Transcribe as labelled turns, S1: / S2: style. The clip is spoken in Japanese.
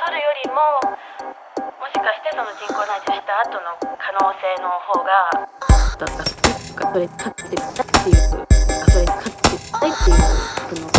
S1: 取るよりも、もしかしてその人工内受した後の可能性の方がだったとか、それに勝ってみたいっていう、それに勝ってみたいっていう